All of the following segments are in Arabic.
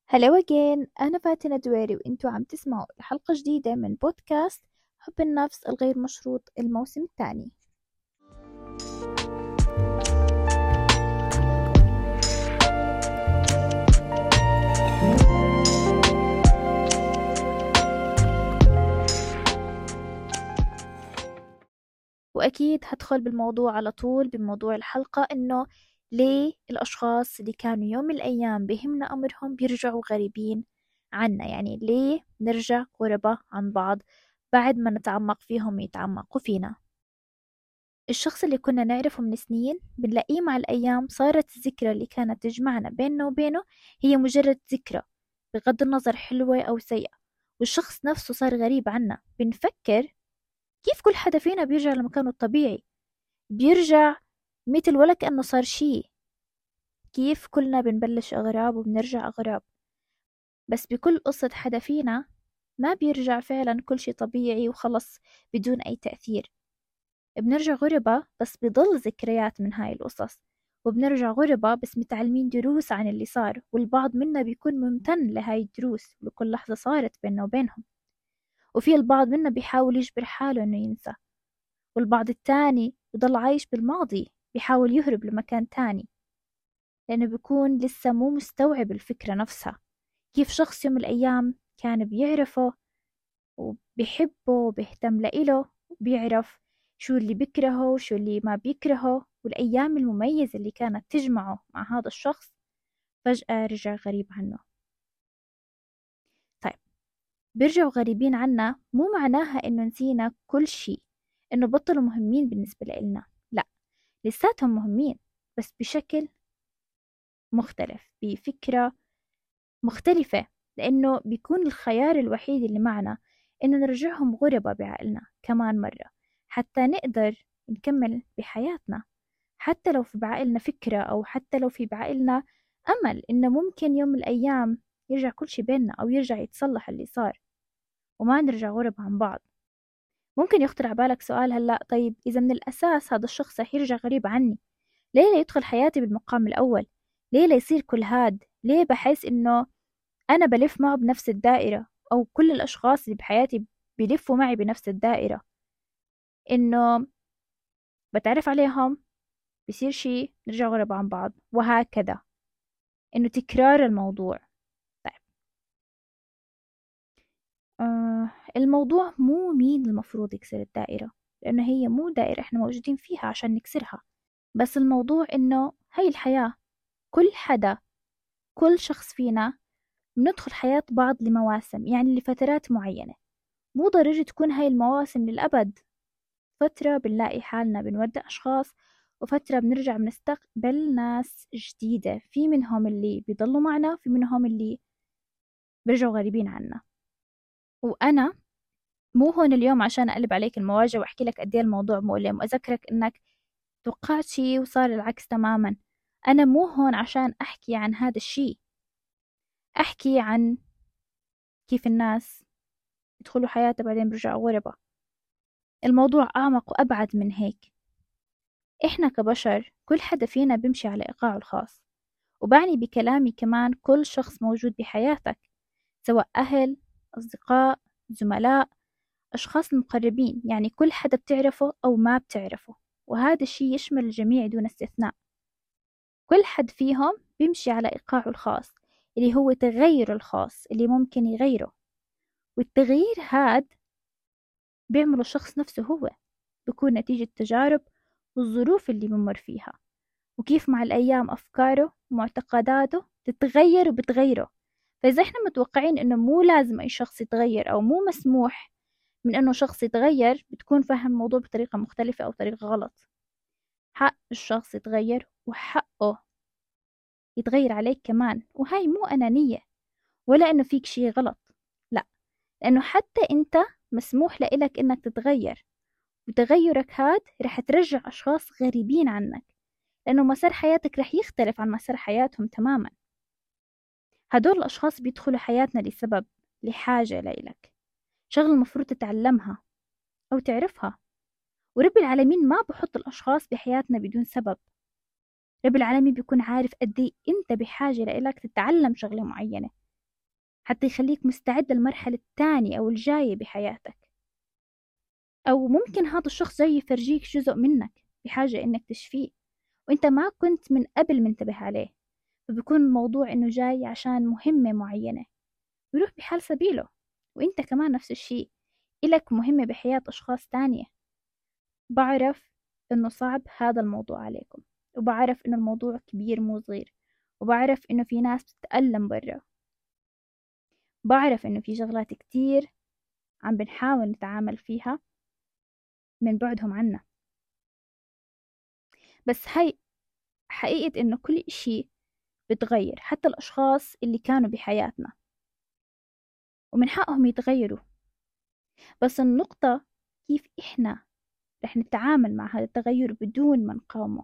هلا وجين، أنا فاتنة دويري وإنتوا عم تسمعوا حلقة جديدة من بودكاست حب النفس الغير مشروط الموسم الثاني. وأكيد هدخل بالموضوع على طول بموضوع الحلقة، إنه ليه الأشخاص اللي كانوا يوم من الأيام بهمنا أمرهم بيرجعوا غريبين عنا؟ يعني ليه نرجع غرباء عن بعض بعد ما نتعمق فيهم يتعمقوا فينا؟ الشخص اللي كنا نعرفه من سنين بنلاقيه مع الأيام صارت الذكرى اللي كانت تجمعنا بيننا وبينه هي مجرد ذكرى، بغض النظر حلوة أو سيئة. والشخص نفسه صار غريب عنا. بنفكر كيف كل حدا فينا بيرجع لمكانه الطبيعي، بيرجع مثل ولا كأنه صار شي. كيف كلنا بنبلش أغراب وبنرجع أغراب، بس بكل قصة حدا فينا ما بيرجع فعلا كل شي طبيعي وخلص بدون أي تأثير. بنرجع غربة بس بضل ذكريات من هاي القصص، وبنرجع غربة بس متعلمين دروس عن اللي صار، والبعض منا بيكون ممتن لهاي الدروس لكل لحظة صارت بيننا وبينهم. وفي البعض منا بيحاول يجبر حاله إنه ينسى، والبعض التاني بضل عايش بالماضي بيحاول يهرب لمكان تاني، لأنه بيكون لسه مو مستوعب الفكرة نفسها. كيف شخص يوم من الأيام كان بيعرفه وبيحبه وبيهتم لإله وبيعرف شو اللي بيكرهه وشو اللي ما بيكرهه والأيام المميزة اللي كانت تجمعه مع هذا الشخص، فجأة رجع غريب عنه. طيب، بيرجعوا غريبين عنا مو معناها إنه نسينا كل شيء، إنه بطلوا مهمين بالنسبة لإلنا. لا، لساتهم مهمين بس بشكل مختلف، بفكرة مختلفة، لأنه بيكون الخيار الوحيد اللي معنا إنه نرجعهم غربة بعقلنا كمان مرة حتى نقدر نكمل بحياتنا. حتى لو في بعقلنا فكرة أو حتى لو في بعقلنا أمل إنه ممكن يوم من الأيام يرجع كل شي بيننا أو يرجع يتصلح اللي صار وما نرجع غرب عن بعض. ممكن يخطر عبالك سؤال هلأ، طيب إذا من الأساس هذا الشخص رح يرجع غريب عني، ليه لا يدخل حياتي بالمقام الأول؟ ليه لا يصير كل هاد؟ ليه بحس إنه أنا بلف معه بنفس الدائرة، أو كل الأشخاص اللي بحياتي بيلفوا معي بنفس الدائرة؟ إنه بتعرف عليهم بصير شي نرجع غرب عن بعض وهكذا، إنه تكرار الموضوع. طيب، الموضوع مو مين المفروض يكسر الدائرة، لأنه هي مو دائرة إحنا موجودين فيها عشان نكسرها، بس الموضوع إنه هاي الحياة، كل حدا، كل شخص فينا بندخل حياة بعض لمواسم، يعني لفترات معينة. مو ضروري تكون هاي المواسم للأبد. فترة بنلاقي حالنا بنودع أشخاص، وفترة بنرجع بنستقبل ناس جديدة، في منهم اللي بيضلوا معنا في منهم اللي بيرجعوا غريبين عنا. وأنا مو هون اليوم عشان أقلب عليك المواجع وأحكي لك قد إيه الموضوع مؤلم وأذكرك إنك توقعت شي وصار العكس تماما. أنا مو هون عشان أحكي عن هذا الشي، أحكي عن كيف الناس يدخلوا حياتها بعدين بيرجعوا غربة. الموضوع أعمق وأبعد من هيك. إحنا كبشر كل حدا فينا بيمشي على إيقاعه الخاص، وبعني بكلامي كمان كل شخص موجود بحياتك، سواء أهل، أصدقاء، زملاء، أشخاص مقربين، يعني كل حدا بتعرفه أو ما بتعرفه، وهذا الشي يشمل الجميع دون استثناء. كل حد فيهم بيمشي على إيقاعه الخاص اللي هو تغيره الخاص اللي ممكن يغيره، والتغيير هاد بيعمله الشخص نفسه هو، بيكون نتيجة تجارب والظروف اللي بمر فيها، وكيف مع الأيام أفكاره ومعتقداته تتغير وبتغيره. فإذا إحنا متوقعين إنه مو لازم أي شخص يتغير أو مو مسموح من إنه شخص يتغير، بتكون فاهم الموضوع بطريقة مختلفة أو طريقة غلط. حق الشخص يتغير وحقه يتغير عليك كمان، وهاي مو أنانية ولا إنه فيك شي غلط، لا، لأنه حتى أنت مسموح لإلك إنك تتغير، وتغيرك هاد رح ترجع أشخاص غريبين عنك، لأنه مسار حياتك رح يختلف عن مسار حياتهم تماما. هدول الأشخاص بيدخلوا حياتنا لسبب، لحاجة لإلك، شغلة المفروض تتعلمها أو تعرفها. ورب العالمين ما بحط الأشخاص بحياتنا بدون سبب. رب العالمين بيكون عارف قد إيه أنت بحاجة لإلك تتعلم شغلة معينة، حتى يخليك مستعد للمرحلة الثانية أو الجاية بحياتك. أو ممكن هذا الشخص جاي يفرجيك جزء منك بحاجة إنك تشفيه وإنت ما كنت من قبل منتبه عليه، فبيكون الموضوع إنه جاي عشان مهمة معينة بيروح بحال سبيله. وإنت كمان نفس الشيء، إلك مهمة بحياة أشخاص تانية. بعرف إنه صعب هذا الموضوع عليكم، وبعرف إنه الموضوع كبير مو صغير، وبعرف إنه في ناس بتتألم برا، بعرف إنه في شغلات كتير عم بنحاول نتعامل فيها من بعدهم عنا، بس هاي حقيقة إنه كل إشي بتغير، حتى الأشخاص اللي كانوا بحياتنا ومن حقهم يتغيروا. بس النقطة كيف إحنا رح نتعامل مع هذا التغير بدون ما نقاومه.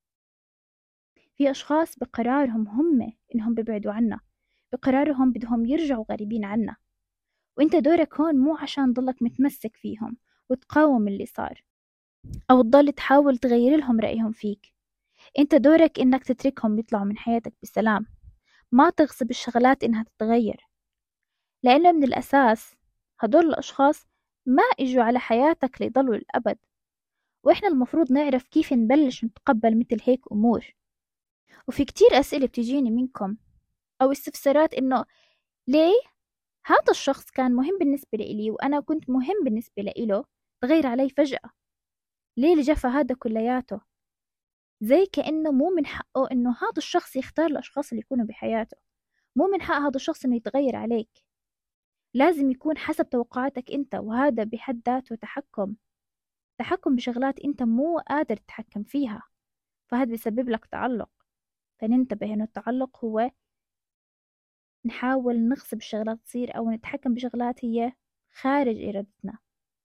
في أشخاص بقرارهم هم إنهم بيبعدوا عنا، بقرارهم بدهم يرجعوا غريبين عنا، وإنت دورك هون مو عشان ضلك متمسك فيهم وتقاوم اللي صار أو تضل تحاول تغير لهم رأيهم فيك. إنت دورك إنك تتركهم يطلعوا من حياتك بسلام، ما تغصب الشغلات إنها تتغير، لأنه من الأساس هدول الأشخاص ما إجوا على حياتك ليضلوا للأبد. وإحنا المفروض نعرف كيف نبلش نتقبل مثل هيك أمور. وفي كتير أسئلة بتجيني منكم أو استفسارات إنه ليه هذا الشخص كان مهم بالنسبة لإلي وأنا كنت مهم بالنسبة لإله تغير علي فجأة؟ ليه الجفا هذا كلياته؟ زي كأنه مو من حقه إنه هذا الشخص يختار الأشخاص اللي يكونوا بحياته، مو من حق هذا الشخص إنه يتغير عليك. لازم يكون حسب توقعاتك أنت، وهذا بحد ذاته تحكم بشغلات أنت مو قادر تتحكم فيها، فهذا بيسبب لك تعلق. فننتبه إنه التعلق هو نحاول نغصب الشغلات تصير أو نتحكم بشغلات هي خارج إرادتنا.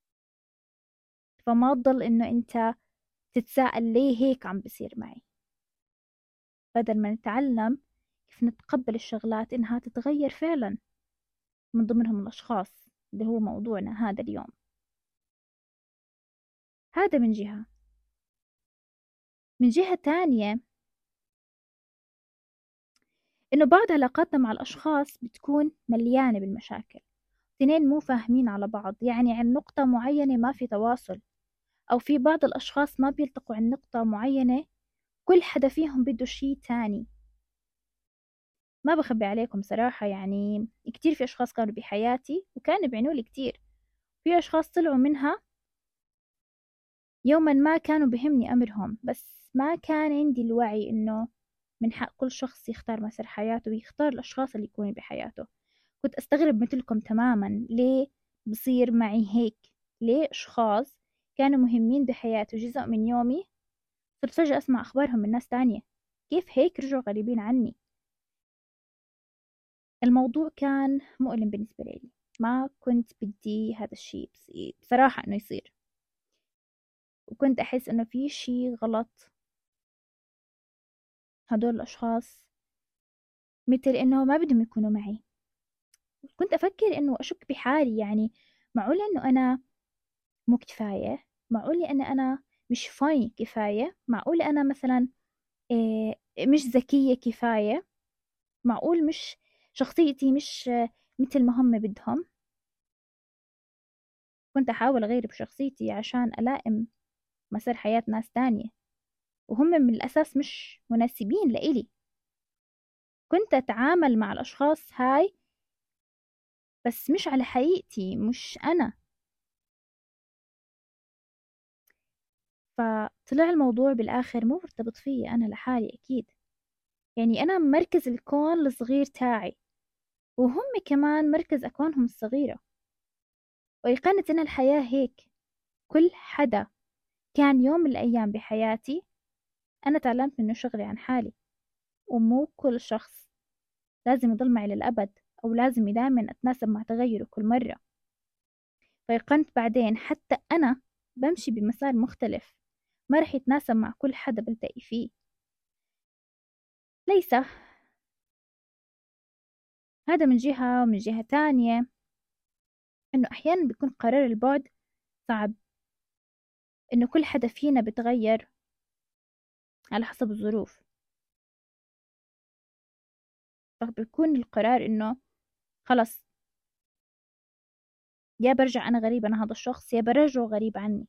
فما تضل إنه أنت تتساءل ليه هيك عم بصير معي، بدل ما نتعلم كيف نتقبل الشغلات إنها تتغير فعلا، من ضمنهم الأشخاص اللي هو موضوعنا هذا اليوم. هذا من جهة. من جهة تانية إنه بعض علاقاتنا مع الأشخاص بتكون مليانة بالمشاكل، اثنين مو فاهمين على بعض، يعني عن نقطة معينة ما في تواصل، أو في بعض الأشخاص ما بيلتقوا عن نقطة معينة، كل حدا فيهم بده شي تاني. ما بخبي عليكم صراحة، يعني كتير في أشخاص كانوا بحياتي وكانوا بيعنولي كتير، في أشخاص طلعوا منها يوما ما كانوا بهمني أمرهم، بس ما كان عندي الوعي إنه من حق كل شخص يختار مسار حياته ويختار الأشخاص اللي يكونوا بحياته. كنت أستغرب مثلكم تماما ليه بصير معي هيك، ليه أشخاص كانوا مهمين بحياتي وجزء من يومي صرت فجأة أسمع أخبارهم من ناس تانية، كيف هيك رجعوا غريبين عني. الموضوع كان مؤلم بالنسبة لي، ما كنت بدي هذا الشيء بصراحة إنه يصير، وكنت أحس إنه في شيء غلط. هدول الأشخاص مثل إنه ما بدهم يكونوا معي. كنت أفكر إنه أشك بحالي، يعني معقولة إنه أنا مو كفاية؟ معقولة إن أنا مش فاني كفاية؟ معقولة أنا مثلا مش ذكية كفاية؟ معقول مش شخصيتي مش مثل ما هم بدهم؟ كنت أحاول أغير بشخصيتي عشان ألائم مسار حياة ناس تانية وهم من الأساس مش مناسبين لإلي. كنت أتعامل مع الأشخاص هاي بس مش على حقيقتي، مش أنا. فطلع الموضوع بالآخر مو مرتبط فيي أنا لحالي أكيد، يعني أنا مركز الكون الصغير تاعي وهم كمان مركز أكوانهم الصغيرة. وأيقنت إن الحياة هيك، كل حدا كان يوم من الأيام بحياتي أنا تعلمت منه شغلي عن حالي، ومو كل شخص لازم يضل معي للأبد أو لازم دائما أتناسب مع تغيره كل مرة. فأيقنت بعدين حتى أنا بمشي بمسار مختلف ما رح يتناسب مع كل حدا بلتقي فيه. ليس هذا من جهة، ومن جهة تانية إنه أحيانا بيكون قرار البعد صعب، إنه كل حدا فينا بتغير على حسب الظروف، فبيكون القرار إنه خلص، يا برجع أنا غريب عن هذا الشخص يا برجعه غريب عني،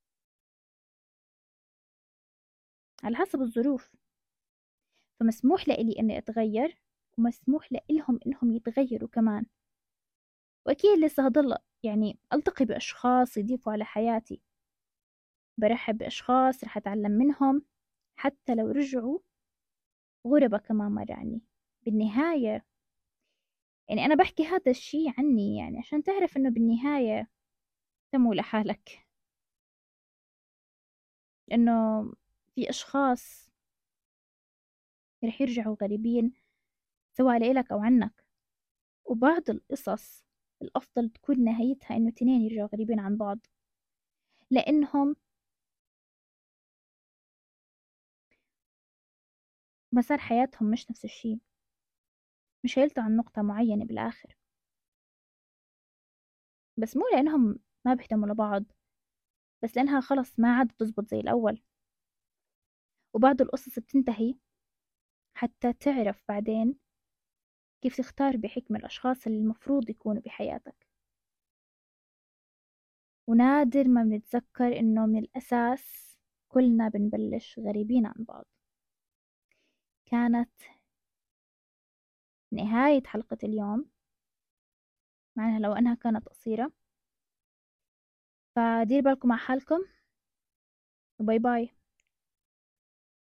على حسب الظروف. فمسموح لإلي إني أتغير، ومسموح لإلهم إنهم يتغيروا كمان. وأكيد لسه هضل يعني ألتقي بأشخاص يضيفوا على حياتي، برحب بأشخاص رح أتعلم منهم حتى لو رجعوا غربة كمان مرة عني. بالنهاية يعني أنا بحكي هذا الشي عني يعني عشان تعرف إنه بالنهاية تمو لحالك، إنه في أشخاص رح يرجعوا غريبين سواء لإلك أو عنك. وبعض القصص الأفضل تكون نهايتها إنه تنين يرجعوا غريبين عن بعض، لأنهم مسار حياتهم مش نفس الشي، مش هيلتقوا عن نقطة معينة بالآخر. بس مو لأنهم ما بيهتموا لبعض، بس لأنها خلص ما عاد بتزبط زي الأول. وبعض القصص بتنتهي حتى تعرف بعدين كيف تختار بحكمة الأشخاص اللي المفروض يكونوا بحياتك. ونادر ما بنتذكر إنه من الأساس كلنا بنبلش غريبين عن بعض. كانت نهاية حلقة اليوم، معناها لو أنها كانت قصيرة، فدير بالكم مع حالكم، وباي باي.